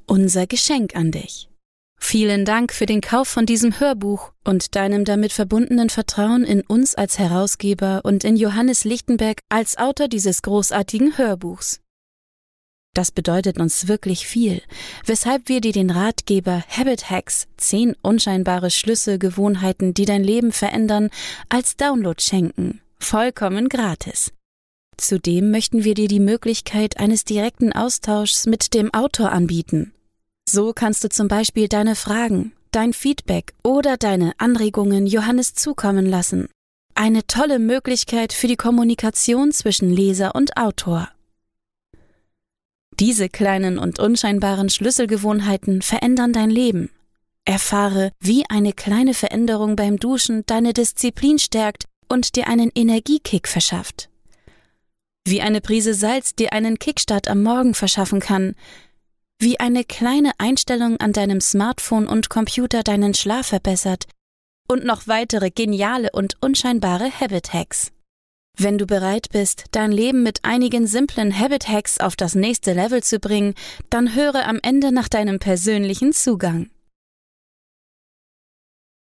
unser Geschenk an dich. Vielen Dank für den Kauf von diesem Hörbuch und deinem damit verbundenen Vertrauen in uns als Herausgeber und in Johannes Lichtenberg als Autor dieses großartigen Hörbuchs. Das bedeutet uns wirklich viel, weshalb wir dir den Ratgeber Habit Hacks, 10 unscheinbare Schlüsselgewohnheiten, die dein Leben verändern, als Download schenken, vollkommen gratis. Zudem möchten wir dir die Möglichkeit eines direkten Austauschs mit dem Autor anbieten. So kannst du zum Beispiel deine Fragen, dein Feedback oder deine Anregungen Johannes zukommen lassen. Eine tolle Möglichkeit für die Kommunikation zwischen Leser und Autor. Diese kleinen und unscheinbaren Schlüsselgewohnheiten verändern dein Leben. Erfahre, wie eine kleine Veränderung beim Duschen deine Disziplin stärkt und dir einen Energiekick verschafft. Wie eine Prise Salz dir einen Kickstart am Morgen verschaffen kann. Wie eine kleine Einstellung an deinem Smartphone und Computer deinen Schlaf verbessert. Und noch weitere geniale und unscheinbare Habit-Hacks. Wenn du bereit bist, dein Leben mit einigen simplen Habit-Hacks auf das nächste Level zu bringen, dann höre am Ende nach deinem persönlichen Zugang.